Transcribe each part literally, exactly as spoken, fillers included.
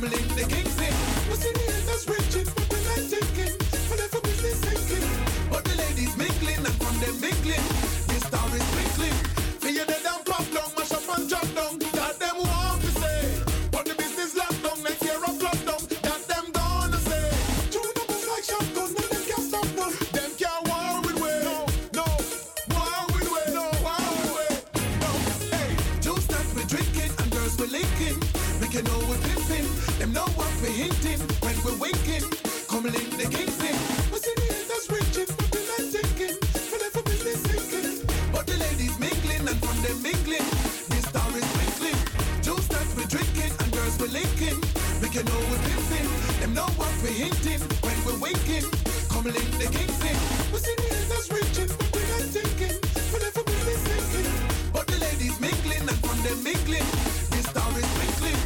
Cumberland, the kingpin. We see the elders reaching, but we're not taking. Whatever business sinking. But the ladies mingling, and from them mingling, this star is twinkling. Fear they down, pop down, mash up and drop down. That them want to say. But the business locked down, next year of lockdown. That them gonna say. Two numbers like shotgun, and them can't stop now. Them can't war with way. No, no, war with way. No, war with way. No, hey. Two start with drinking, and girls we're linking. We can know we're pimping. Them know what we're hinting when we're winking. Cumberland, the kingpin. We see the elders reaching, but we're not taking. Whatever business sinking. But the ladies mingling, and from them mingling, this star is twinkling. Two start with drinking, and girls we're linking. We can know we're pimping. Them know what we're hinting when we're winking. Cumberland, the kingpin. We see the elders reaching, but we're not taking. Whatever business sinking. But the ladies mingling, and from them mingling, this star is twinkling.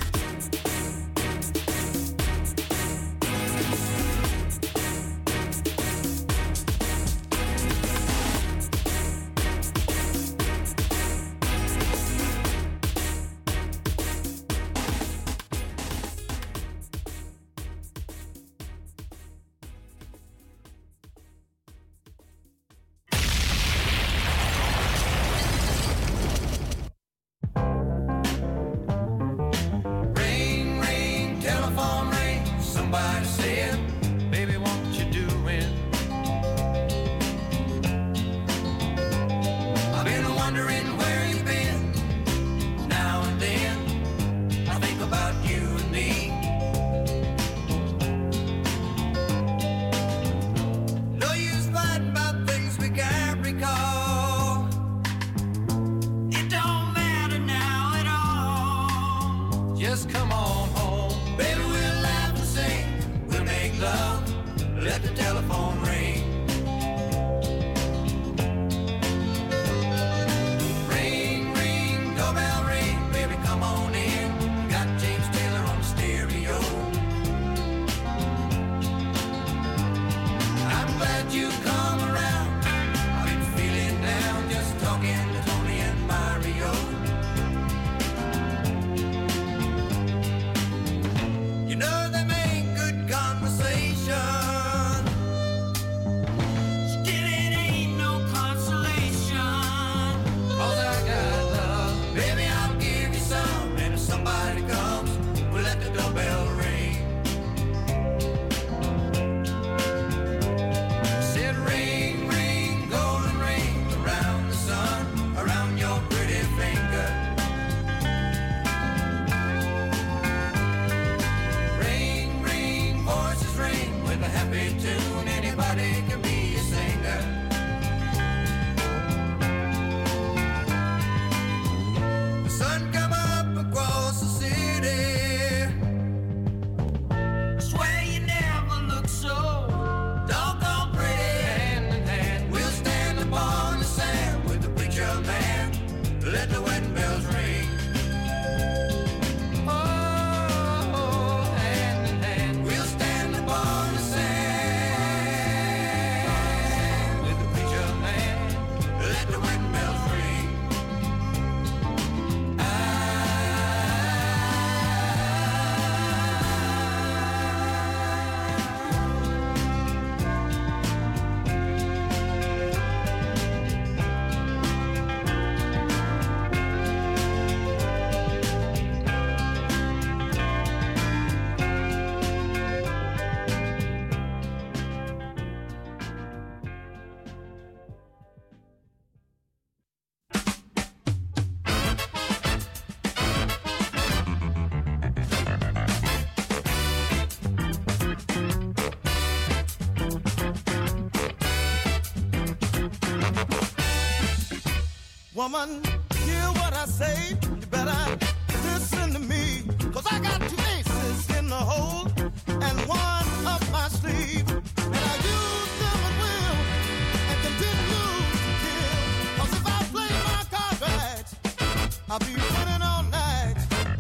Woman, hear what I say. You better listen to me. Cause I got two aces in the hole and one up my sleeve. And I use them at will and continue to kill. Cause if I play my cards right, I'll be winning all night.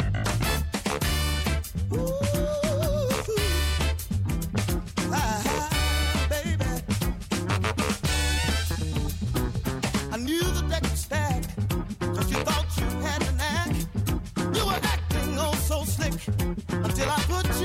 Ooh, ah, ah, baby. I knew the deck was stacked, cause you thought you had the knack. You were acting oh so slick, until I put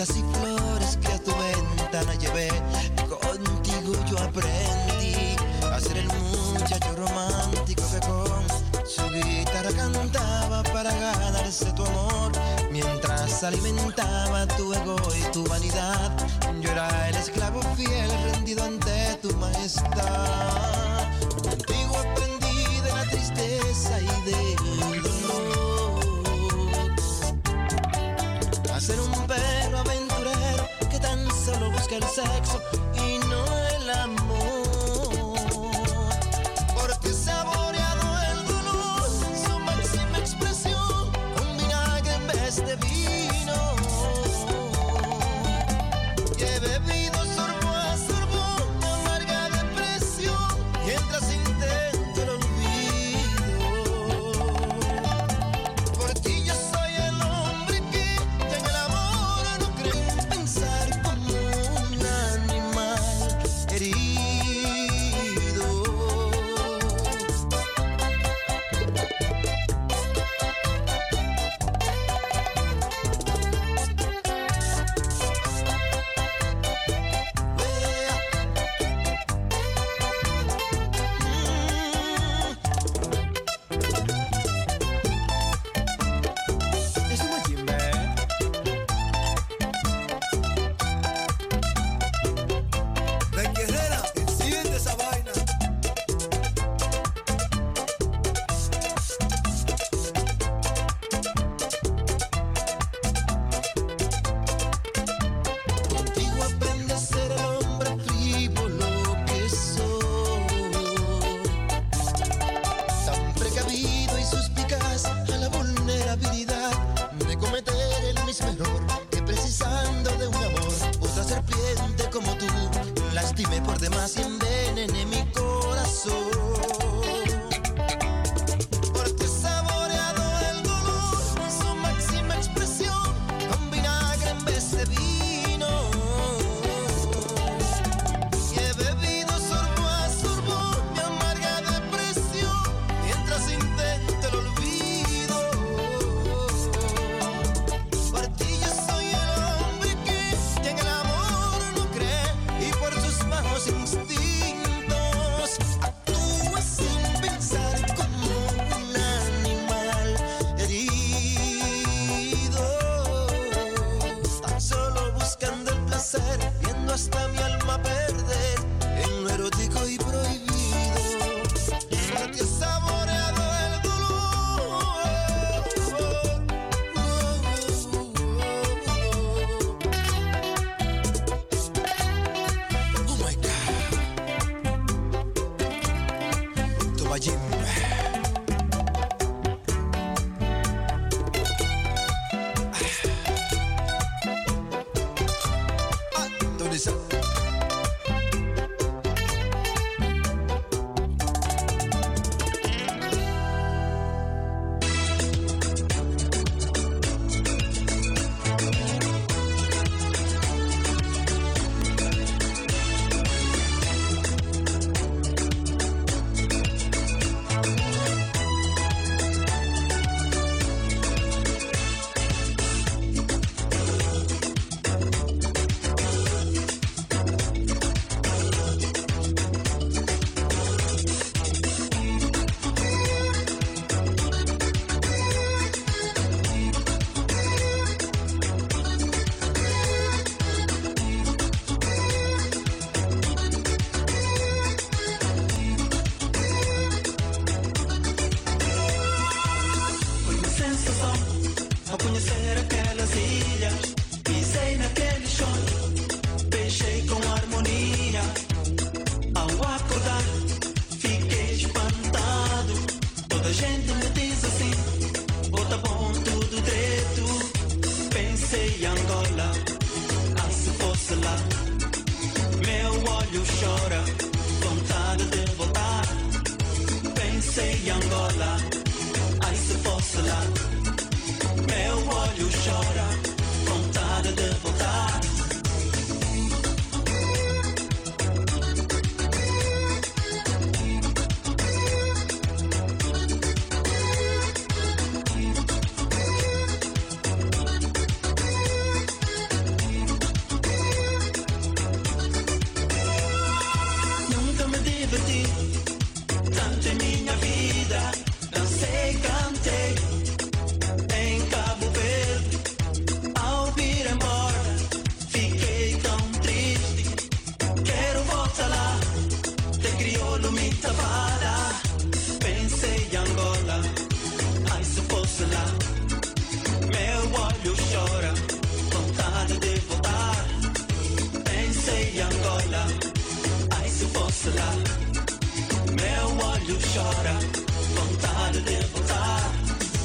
cartas y flores que a tu ventana llevé. Contigo yo aprendí a ser el muchacho romántico que con su guitarra cantaba para ganarse tu amor. Mientras alimentaba tu ego y tu vanidad, yo era el esclavo fiel rendido ante tu majestad. Contigo aprendí de la tristeza y del dolor a ser un perro aventurero que tan solo busca el sexo y no el amor. Porque he saboreado el dolor, su máxima expresión, con vinagre en vez de vino. Y he bebido sorbo a sorbo de amarga depresión, mientras intento el olvido. Por ti yo soy el hombre que ya en el amor no cree, pensar como un animal herido. Eso me chimbe. Ven, Guerrera, enciende esa vaina. Contigo aprende a ser el hombre frívolo que soy, tan precavido y suspicaz a la vulnerabilidad de cometer el mismo error que precisando de un amor otra serpiente como tú lastimé por demás y envenené mi corazón. Porque he saboreado el dolor en su máxima expresión, con vinagre en vez de vino. Y he bebido sorbo a sorbo mi amarga depresión, mientras intento el olvido. Por ti yo soy el hombre que ya en el amor no cree, y por sus bajos instintos actúa sin pensar como un animal herido, tan solo buscando el placer, viendo hasta mi alma perder en lo erótico y prohibido. Porque he saboreado el dolor. Oh my God. Toma Jim. Ah, ¿dónde está? Foi uma sensação ao conhecer aquelas ilhas. Pisei naquele chão, deixei com harmonia. Ao acordar, fiquei espantado. Toda a gente me diz assim: oh, tá bom, tudo direito. Pensei em Angola, ah, se fosse lá. Meu olho chora, vontade de voltar. Pensei em Angola, ai se fosse lá. Meu olho chora, vontade de voltar. diverti tanto em minha vida. Dancei, cantei em Cabo Verde. Ao vir embora, fiquei tão triste. Quero voltar lá, de crioulo me tavara. Pensei em Angola, ai se fosse lá. Meu olho chora, vontade de voltar. Pensei em Angola, ai se fosse lá. Meu olho chora, vontade de voltar.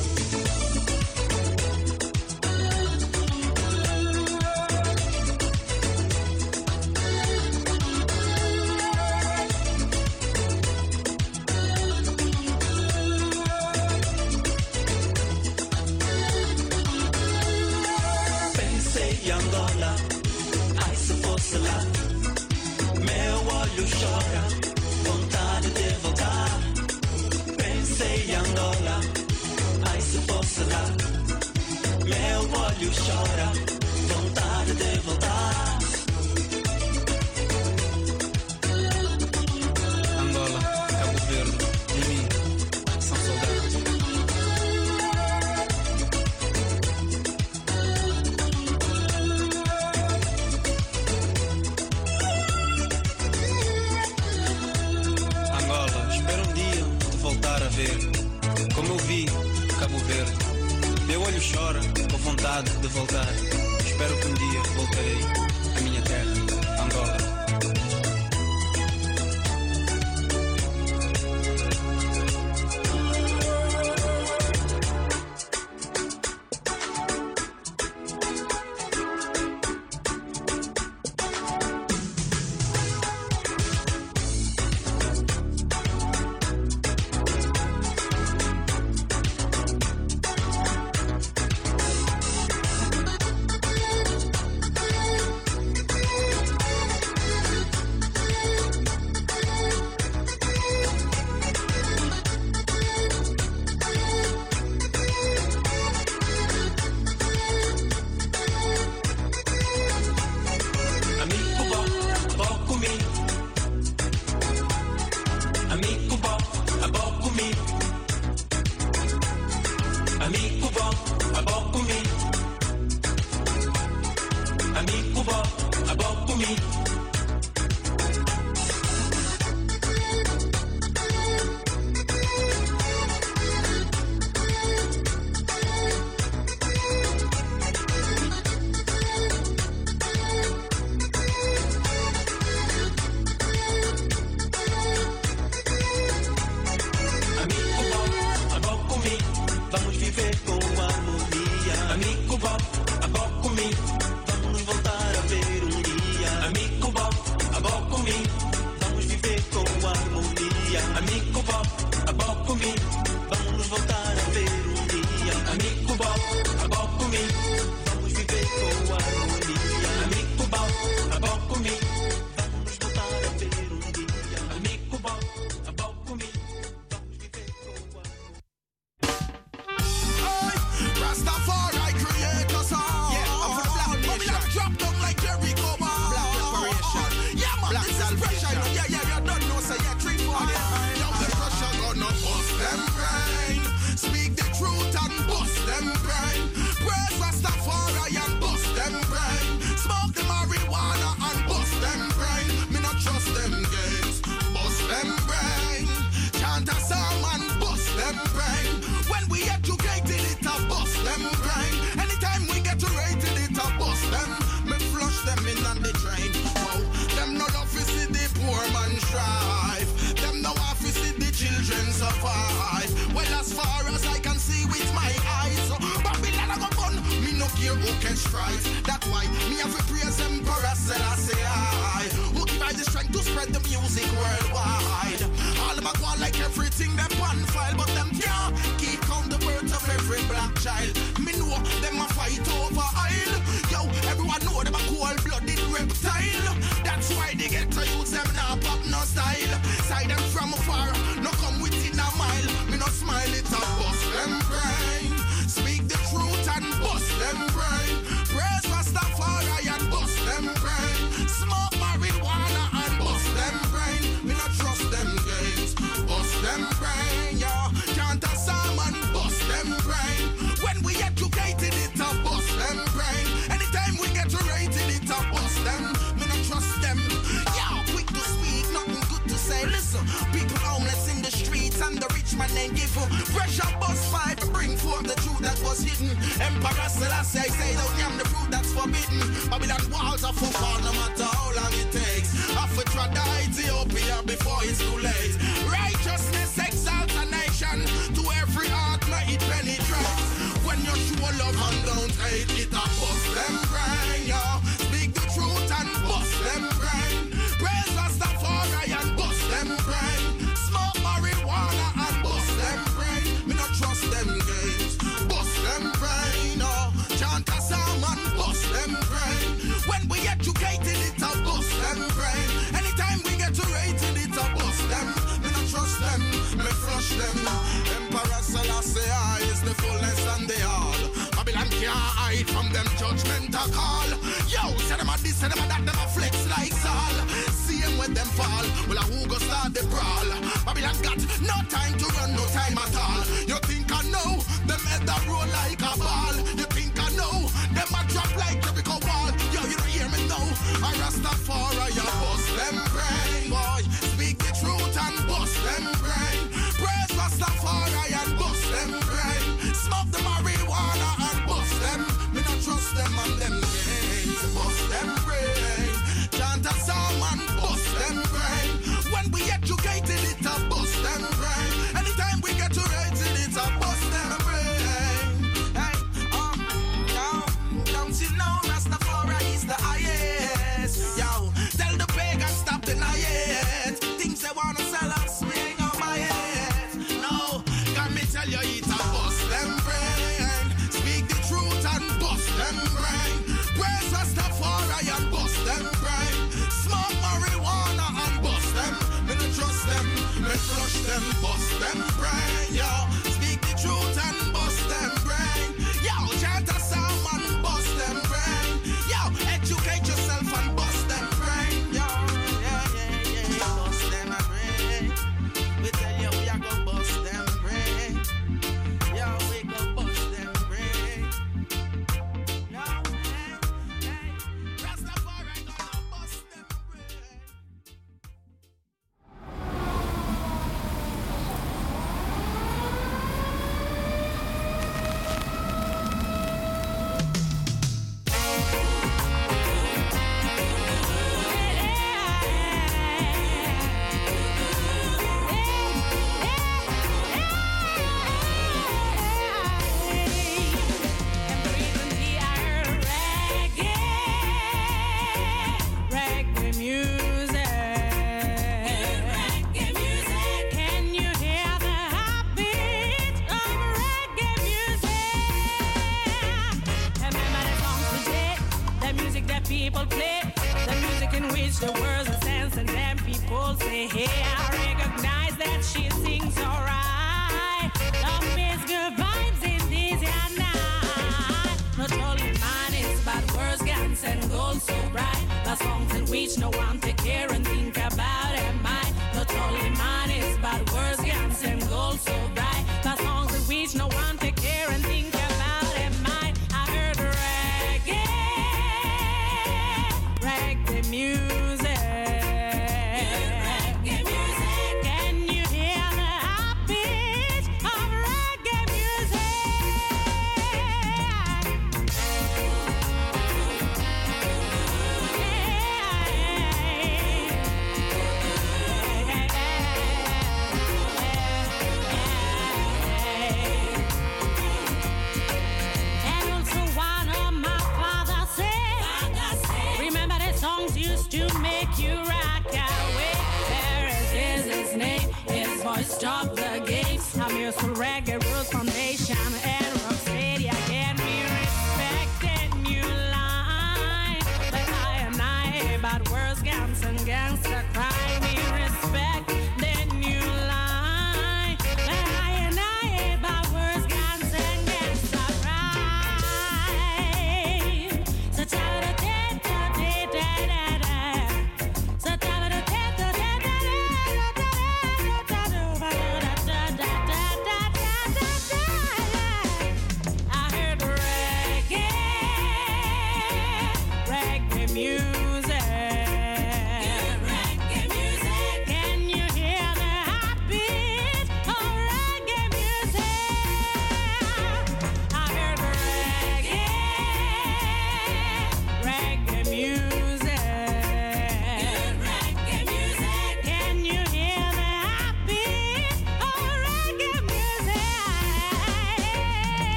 Pensei em Angola, ai se fosse lá. Meu olho chora, vontade de voltar. Pensei em Angola, ai se fosse lá. Meu olho chora, vontade de voltar. Angola, Cabo Verde, em mim, são saudades. Angola, espero um dia te voltar a ver. Como eu vi Cabo Verde, meu olho chora com vontade de voltar. Espero que um dia voltarei à minha terra, Angola. Smoke marijuana and bust them brain. Me not trust them us. People homeless in the streets and the rich man ain't give up. Pressure bus fight to bring forth the truth that was hidden. Emperor Selassie, I say don't yam the fruit that's forbidden. Babylon walls are for fall no matter how long it takes. After try to Ethiopia before it's too late. Righteousness exalts a nation. To every heart may it penetrate. When you show love and don't hate, it a bust them brain, yo. Speak the truth and bust them brain. Praise Rastafari and bust them brain. Smoke marijuana and bust them brain. Me not trust them games. Bust them brain, oh. Chant a psalm and bust them brain. When we educated, it a bust them brain. Anytime we get to rated, it a bust them. Me not trust them, me flush them. Emperor Selassie I is the fullness and the all. Babylon can't hide from them judgmental call. Yo, say them a this, say them a that, them a flex like Saul. See them when them fall, well a who go start the brawl. Babylon got no time to run, no time at all. You think I know, them head that roll like a ball. You think I know, them a drop like Jericho wall. Yo, you don't hear me now, I Rastafari, you bust them brain, boy. Speak the truth and bust them brain. Praise Rastafari and bust them brain. Smoke the marijuana and bust them. Me not trust them and them games. Bust them brain. Chant a psalm and bust them brain. When we educated it a bust them brain. Anytime we get to rated it a bust them brain. Hey, um, now, don't you know Rastafari is the highest? Yo, tell the pagans stop denying it. Things they wanna sell us, we ain't gonna buy it. No, can me tell you it a bust them brain. Speak the truth and bust them brain. Praise Rastafari and bust them brain. Smoke marijuana and bust them. Me no trust them, me flush them, bust them brain. Yo, speak the truth and bust them brain. Yo, chant a psalm and bust them brain. Yo, educate yourself and bust them brain. Yo, yeah, yeah, yeah, bust them brain. We tell you we are gonna bust them brain. Yo, we go bust them brain. No, hey, hey, Rastafari gonna bust them brain. People play the music in which the words are sense, and then people say, hey, I recognize that she sings alright. Love is good vibes in this and night. Not only mine is bad words, guns and gold so bright. The songs in which no one take care and think about am I. Not only mine is bad words, guns and gold so bright. The songs in which no one take care and think about am I. I heard reggae. Reggae music. Reggae music. Can you hear the heartbeat of reggae music? And also one of my father said, remember the songs used to make you rock away. Paris is his name, his voice stopped the gates. I'm used to reggae roots foundation and rock steady again. We respected new line, but I and I about words, guns and gangster crime. We respect the new line, but I and I about words, guns and gangster crime. So tell the dead, da da da da da. So tell the dead, da da da da da da da da da da da da da da da da.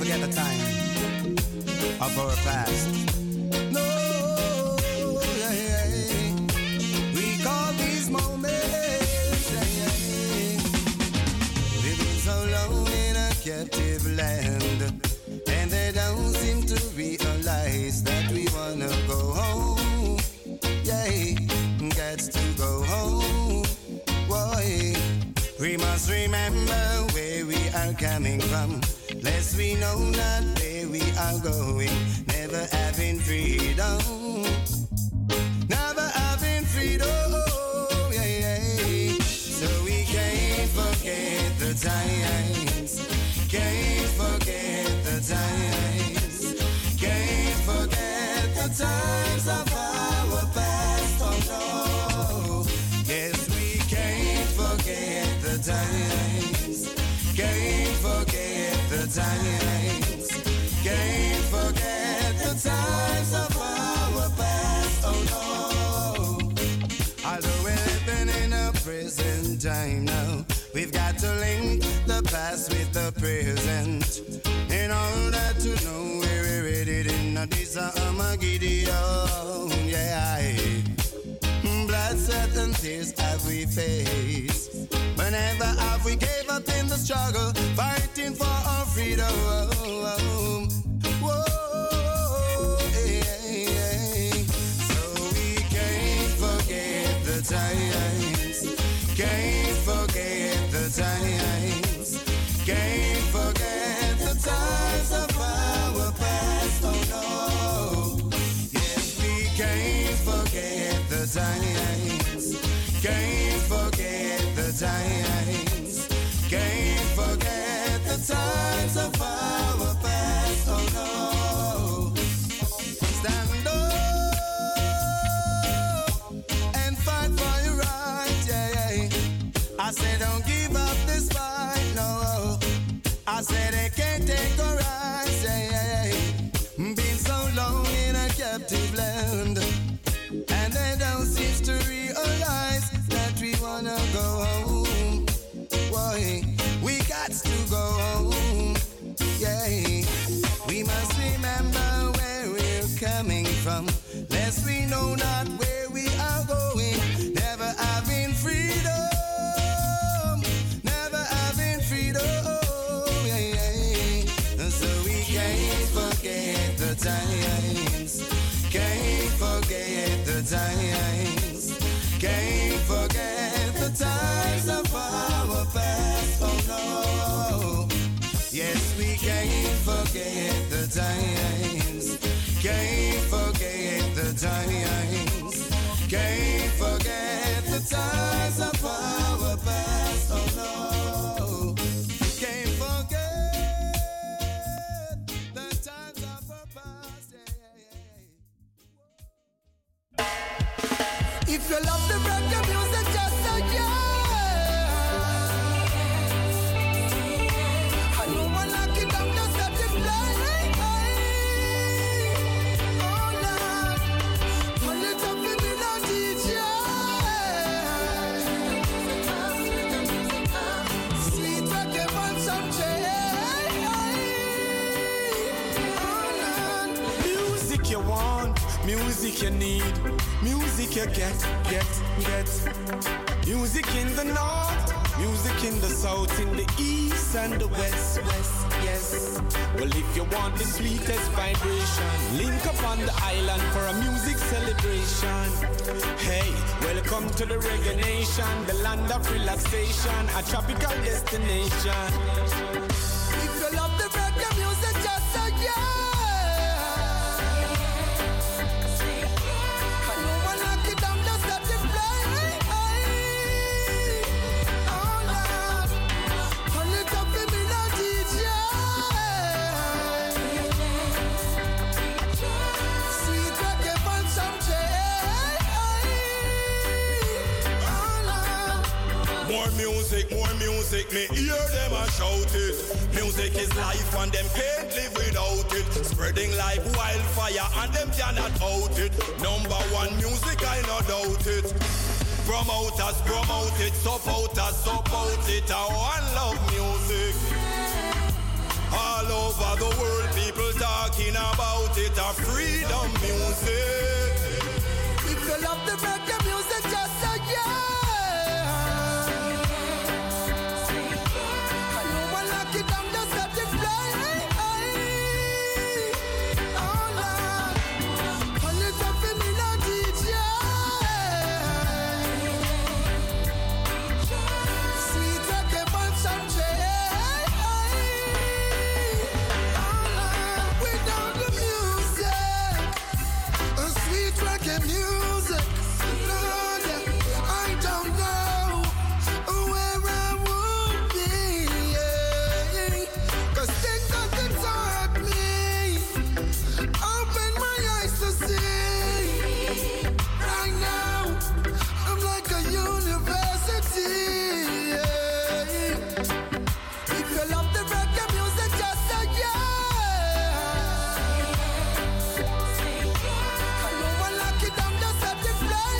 forget the time of our past. No, yeah, yeah. We call these moments, yeah, yeah. We've been so long in a captive land, and they don't seem to realize that we wanna go home. Yeah, gets to go home. Boy, we must remember where we are coming from, lest we know not where we are going. Never having freedom, never having freedom, yeah, yeah. So we can't forget the times, can't forget the times, can't forget the times of our past, oh no. Yes, we can't forget the times, can't forget the times, can't forget the times of our past, oh no. Although we're living in a present time now, we've got to link the past with the present in order to know where we're headed in this Armageddon, yeah. Blood, sweat, and tears have we faced. Whenever have we gave up in the struggle, fighting for our freedom. Whoa, hey, hey. So we can't forget the times, can't forget the times, can't forget the times of our past, oh no. Yes, we can't forget the times, can't forget the times, can't forget the times of our past, oh no. Stand up and fight for your right, yeah, yeah. I said don't give up this fight, no. I said they can't take a rise, yeah, yeah, yeah. Been so long in a captive land, and they don't seem to realize that we wanna go home. Boy, we got to go home, yeah. We must remember where we're coming from, lest we know not where we are going. Never having freedom, never having freedom, yeah, yeah. So we can't forget the times, can't forget the times, can't forget the times of our past, oh no. Yes, we can't forget the times, can't forget the times, can't forget the times of our past, oh no. Can't forget the times of our past, yeah, yeah, yeah. If you love the reggae music, just say yeah. I know I knock it down, just let it play. Oh Lord, pull it up in me now, D J. Sweet reggae and some change. Oh Lord, music you want, music you need, music you get, get, get. Music in the north, music in the south, in the east and the west, west, yes. Well, if you want the sweetest vibration, link up on the island for a music celebration. Hey, welcome to the reggae nation, the land of relaxation, a tropical destination. If you love the reggae music, just say yeah. Music, more music, me hear them a shout it. Music is life and them can't live without it. Spreading like wildfire and them cannot out it. Number one music, I no doubt it. Promoters promote it, supporters support it. I want love music. All All over the world, people talking about it. A freedom music. If you love the reggae music, just say yeah. And no one lock it down, just let it play. Oh Lord, turn it up in me now, D J. Sweet reggae bunch and jay. Oh Lord, without the music, a sweet reggae music. Lord, I don't know where I would be, yeah. 'Cause things that can taught me open my eyes to see. Right now, I'm like a university, yeah. If you love the reggae music, just say yeah. And no one lock it down, just let it play.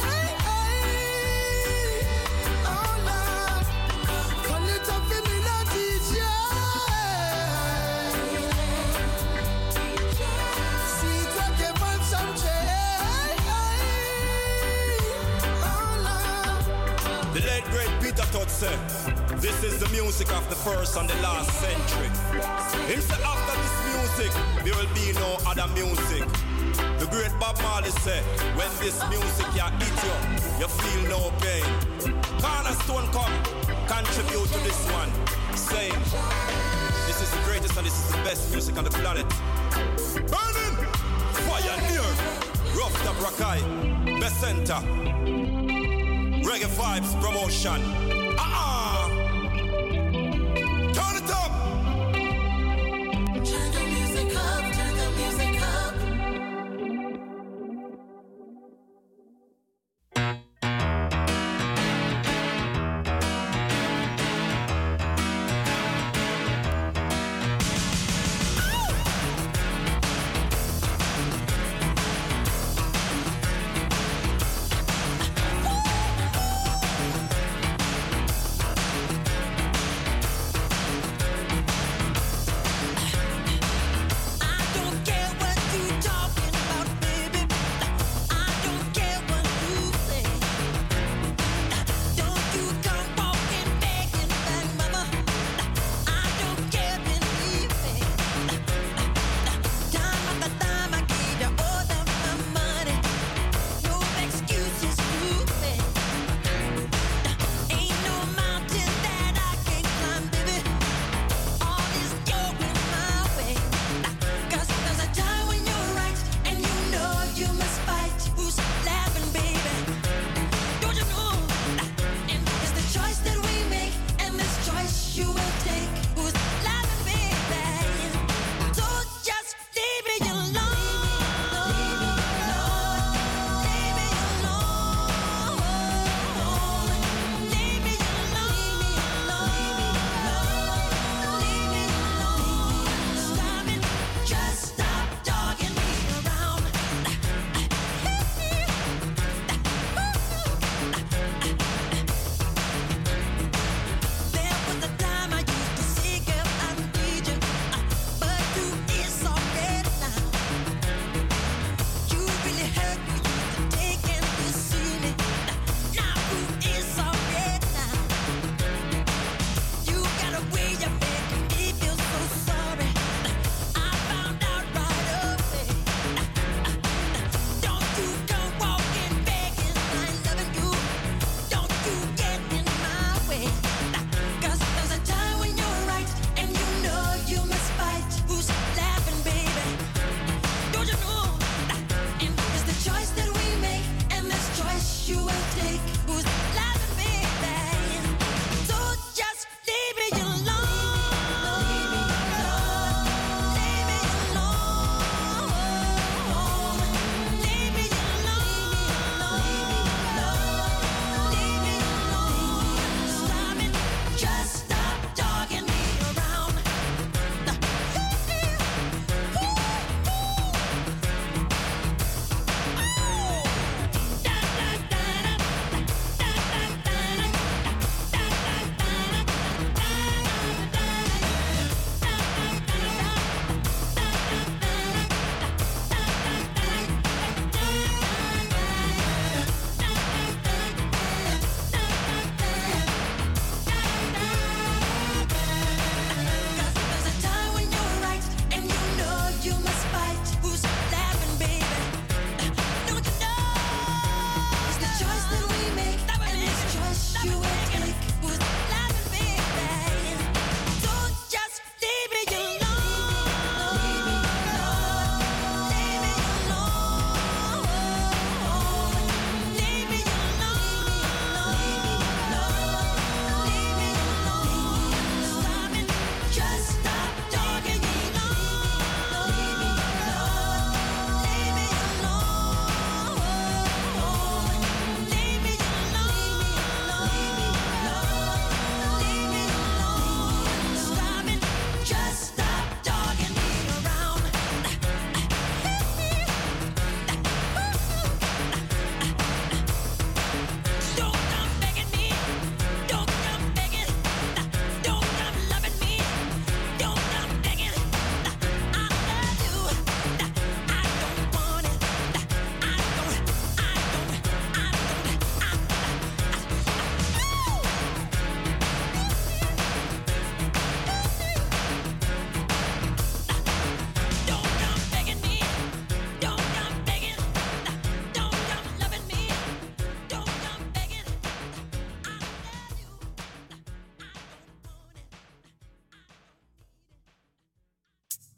Oh Lord, turn it up in me now, D J. Sweet reggae vibes and jay. Oh Lord. The late great Peter Todd said, this is the music of the first and the last century. Him said after this music, there will be no other music. The great Bob Marley said, when this music ya hit you, you feel no pain. Cornerstone come, contribute to this one, saying, this is the greatest and this is the best music on the planet. Burning, Pioneer, Rough Top Rakai, Best Center, Reggae Vibes Promotion. Ah-ah! Turn it up! Turn the music up, turn the music up.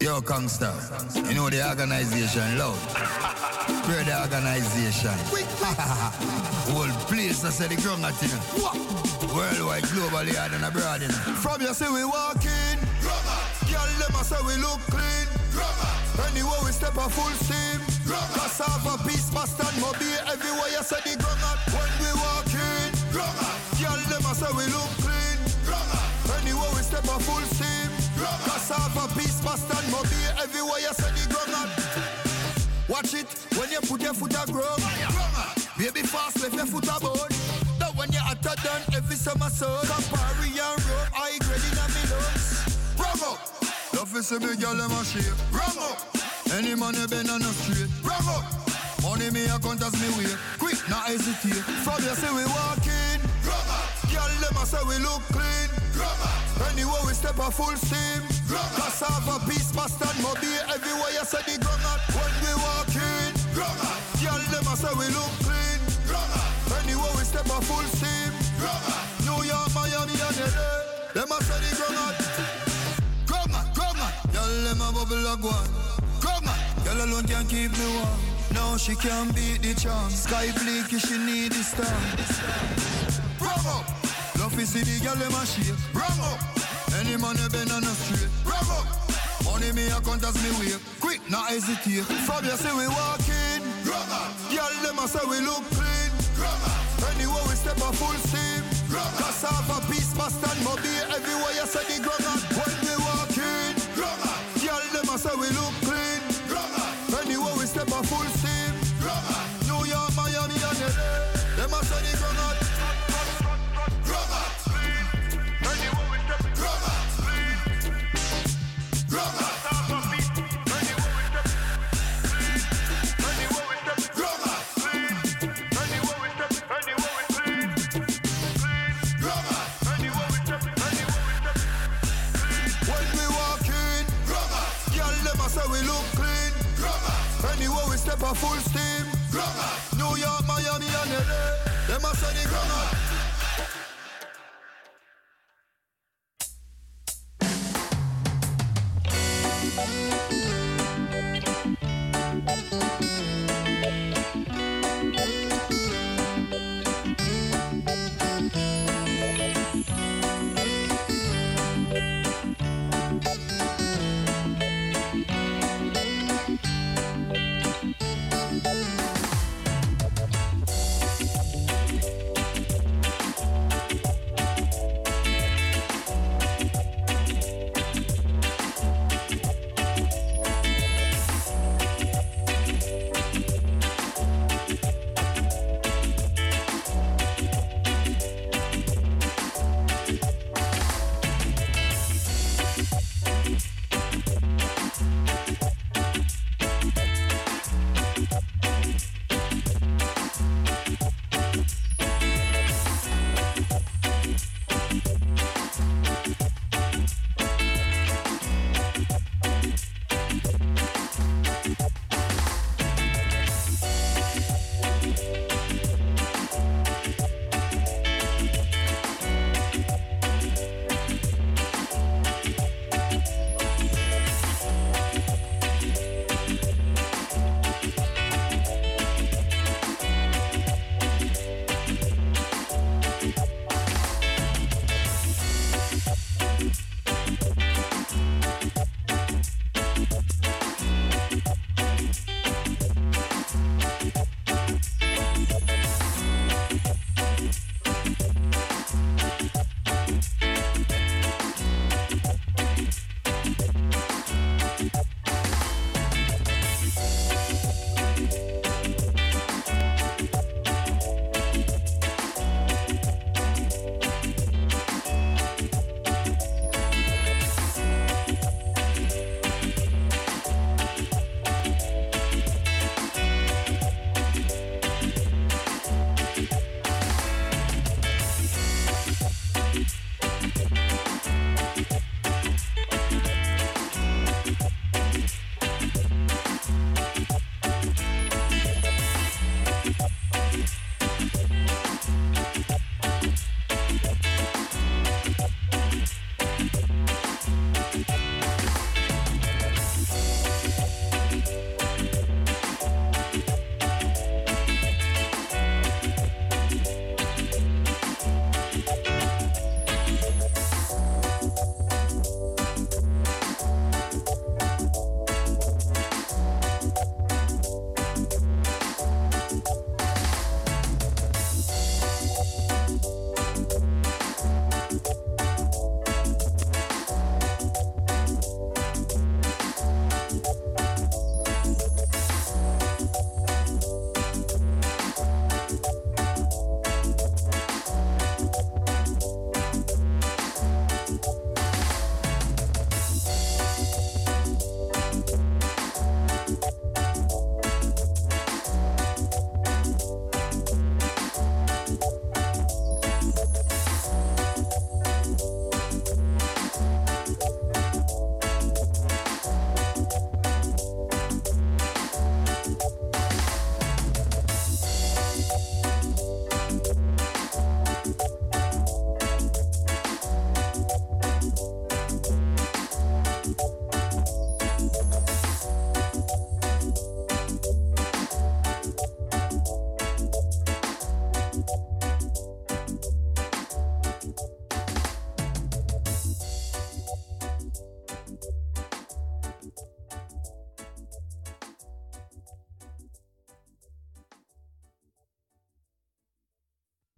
Yo, Kongster, you know the organization, love. We're the organization. Whole place, I say the ground at you. Worldwide, globally, and abroad. From you say we walk in. Girl, them I say we look clean. Anywhere we step a full steam. Cassava, peace, Boston, Mobile, everywhere you say the ground at. When we walk in. Girl, them I say we look clean. Anywhere we step a full steam. Cassava, peace, Boston, Mobile, everywhere you say the ground at. Watch it when you put your foot a ground. Baby fast left your foot a bone. That when you hotter than every summer sun. Campari and rum, I grade in a me lungs. Bravo! Love is a big girl in my shape. Bravo! Any man you been on the street. Bravo! Money me account as me way. Quick, not hesitate. From you say we walk in. Bravo! Girl them a say we look clean. Bravo! Anywhere we step a full steam. Bravo! Cassava, peace, Boston, Mobile, everywhere you say the ground at. When we walk in. Bravo! Girl them a say we look clean. Bravo! Anywhere we step a full steam. Bravo! New York, Miami and L A. Them a say the ground at. Ground at, ground at. Girl them a bubble a go on. Ground at. Girl alone can keep me warm. Now she can't beat the charm. Sky bleak, she need the star. Bravo! Love is see the girl them a shake. Bravo! Any man you been on the street. Bravo! Money me account as me way. Quick, not hesitate. From you say we walk in. Bravo! Girl them a say we look clean. Bravo! Anywhere we step a full steam. Bravo! Cassava, peace, Boston, Mobile, everywhere you say the ground at. When we walk in. Bravo! Girl them a say we look clean. Bravo! Anywhere we step a full steam. Bravo! New York, Miami and L A. Them a say the ground at. Step a full steam. New York, Miami and L A. Them a say the ground at.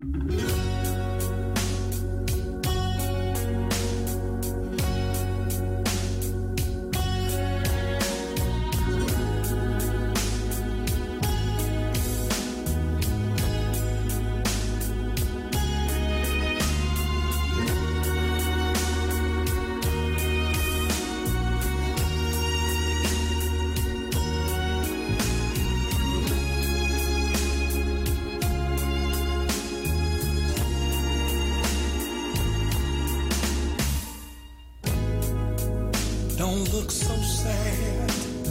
Don't look so sad.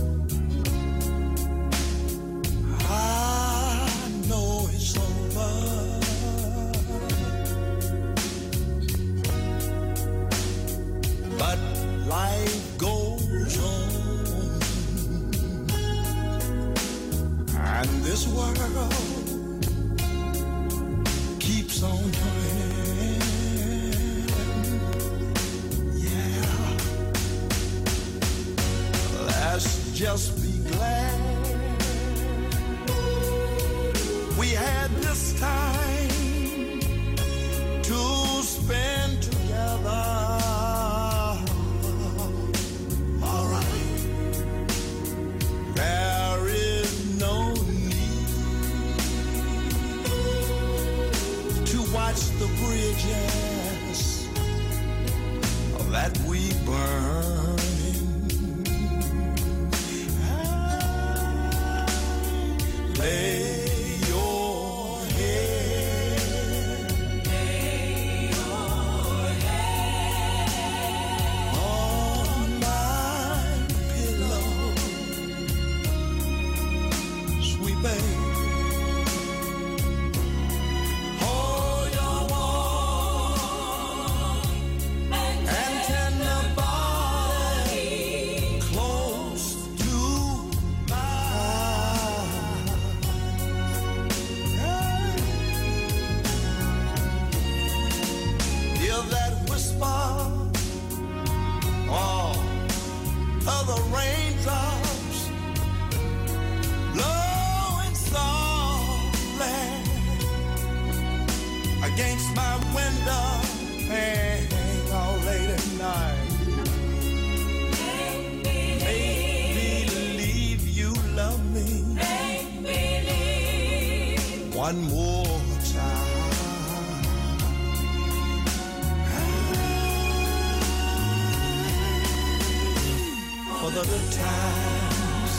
I know it's over. But life goes on. And this world keeps on turning. Let's just be glad we had this time to spend together. All right, there is no need to watch the bridges that we burn. Lay your head, lay your head on my pillow, sweet baby. Hold your warm and tender body close to mine. Hear that whisper, oh, of the raindrops blowing softly against my window, hey, all late at night. Make believe you love me. Make believe. One more time. For the good times,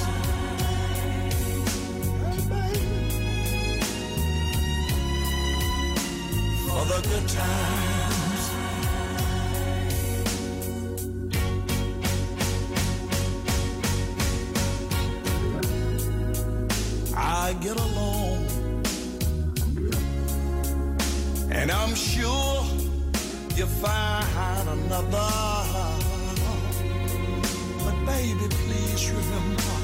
for the good times. I get along, and I'm sure you find another. Baby, please remember,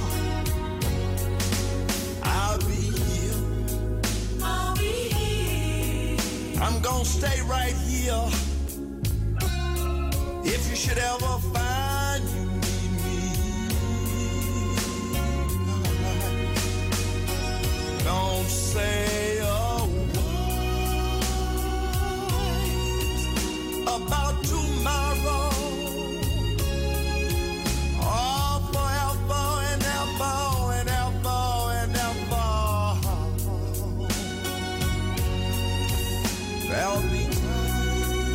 I'll be here. I'll be here. I'm gonna stay right here. If you should ever find you need me, don't say a word about tomorrow. There'll be time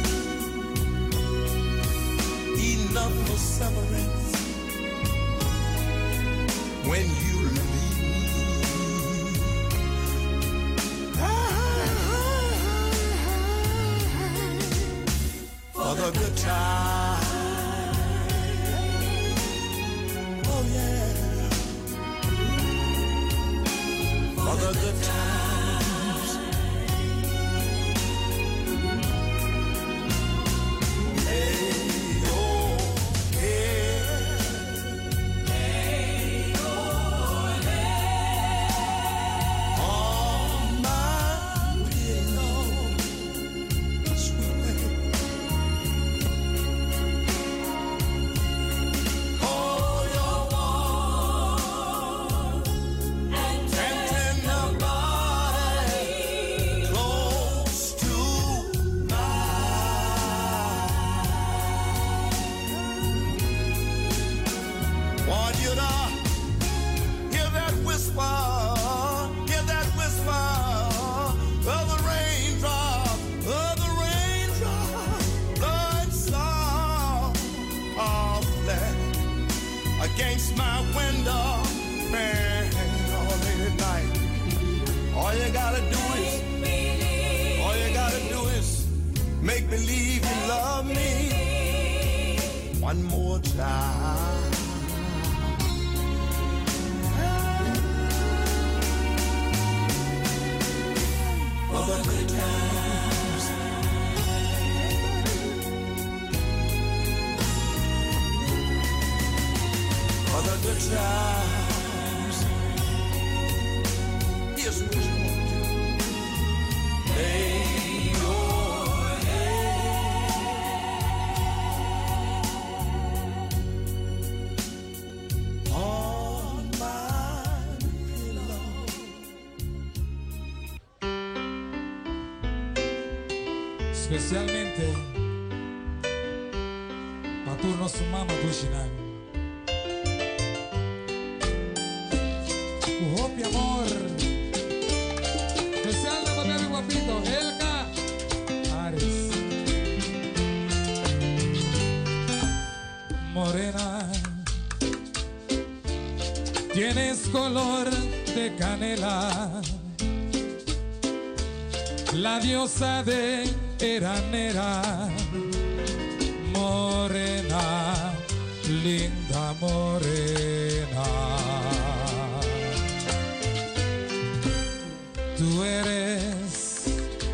enough for severance when you leave me. For the good time. Oh yeah. For the good time. Tender body Especialmente para tu nosso mama do Chinang. O Hopi Amor. Especial na baby guapito, Elka Ares. Morena, tienes color de canela, la diosa de Eranera. Morena, linda morena, tú eres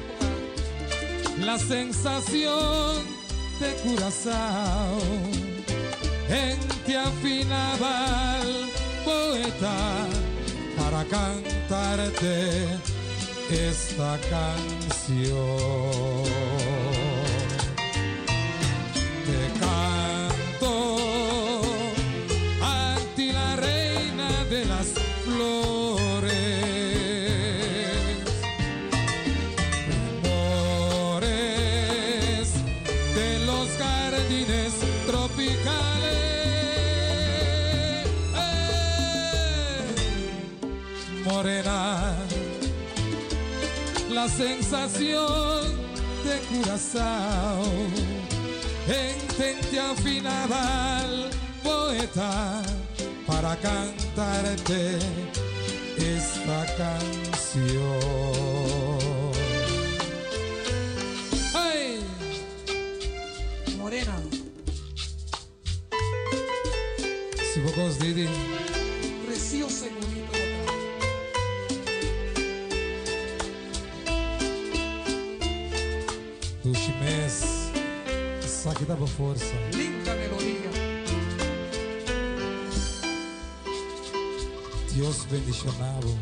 la sensación de Curazao. En ti afinaba el poeta para cantarte esta canción. Te canto a ti, la reina de las flores, amores de los jardines tropicales. Morena, la sensación de Curazao. En ti afinaba el poeta para cantarte esta canción. ¡Ay! Morena. Si vos Didi. Precioso y bonito. Do Chimes, saque dava força. Linda melodia. Dios bendicionado.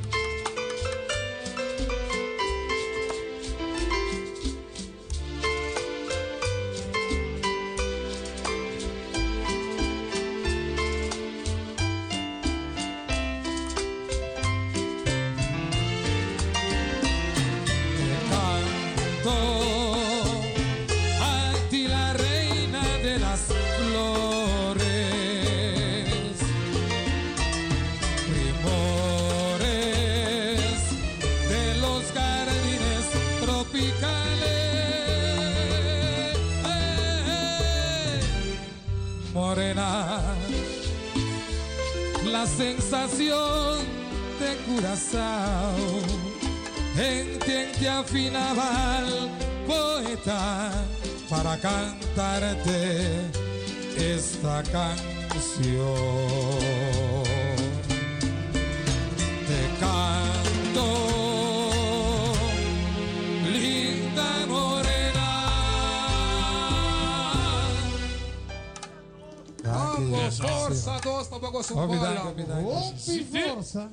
La sensación de Curazao. En ti, en ti afinaba el poeta para cantarte esta canción. Te canto, linda morena. Vamos, força, dois, para o São Paulo. Opi, força.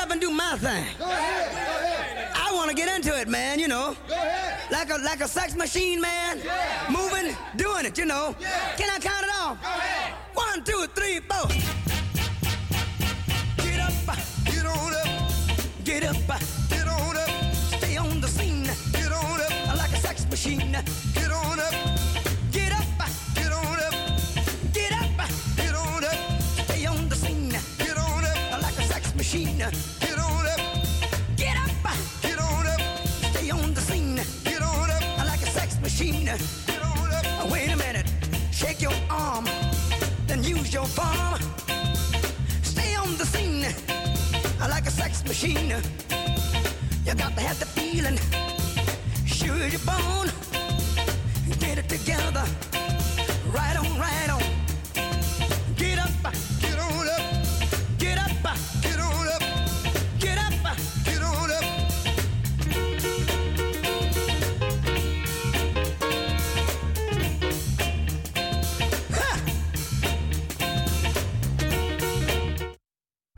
up and do my thing. Go ahead, go ahead. I want to get into it, man, you know. Go ahead. Like a like a sex machine, man. Yeah. Moving, doing it, you know. Yeah. Can I count it off? Go ahead. One, two, three, four. Get up, Get on up, get up, get on up, stay on the scene. get on up, Like a sex machine. get on up, Get up, get on up, get up, get on up, stay on the scene. get on up, Like a sex machine. get on up, Get up, get on up, stay on the scene. get on up, Like a sex machine. get on up. Wait a minute, shake your arm, then use your palm. Stay on the scene, like a sex machine. You got to have the feeling, sure you're born.